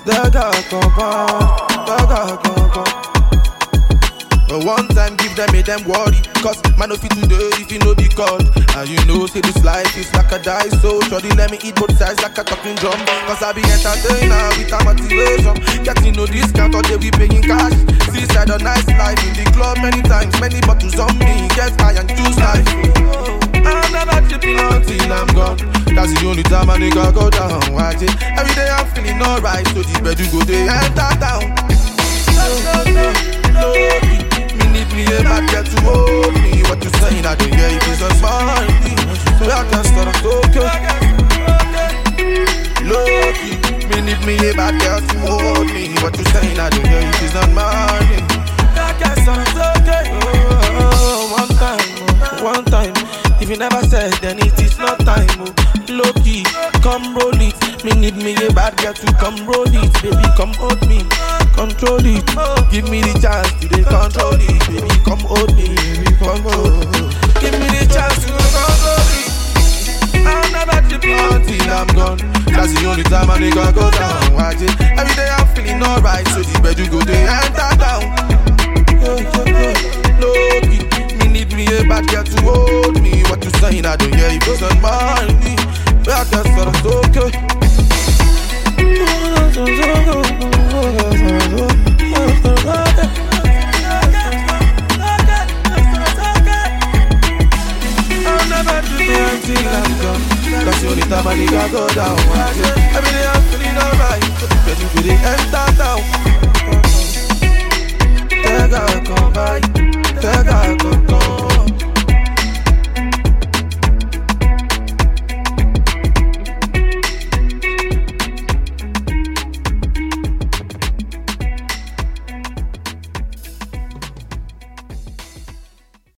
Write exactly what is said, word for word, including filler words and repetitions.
Daga come on, daga come on. But one time give them, make them worry. Cause man no fit today if you no be called. And you know say this life is like a dice. So shorty let me eat both sides like a talking drum. Cause I be entertainer with a motivation. Getting no discount or they be paying cash. Seaside a nice life in the club many times. Many bottles on me, get high and choose life. I'm never tripping until I'm gone. That's the only time a nigga go down. Watch it. Every day I'm feeling alright. So the bed you go they enter down. No, no, no, no. Me need me a bad girl to hold me. What you saying I don't hear if it's not money. So I can start a okay. Loki. Me need me a bad girl to hold me. What you saying I don't hear if it's not money. I can start okay. Oh, one time, oh, one time. If you never said then it is not time. Oh. Loki, come roll it. Me need me a bad girl to come roll it. Baby, come hold me, control it. Give me the chance to they control it. Baby, come hold me, baby, come hold it. Give me the chance to control it. I'll never trip until I'm gone. That's the only time a nigga go down. Watch it. Every day I'm feeling alright. So the bed you go they enter down. Loki, me need me a bad girl to hold me. What you saying I don't hear if it's not money. But I guess that's okay. I'll never do it until I'm gone. That's the only time a nigga go down. Every day I'm feeling alright. But you feel it enter down. Take a come by, take a come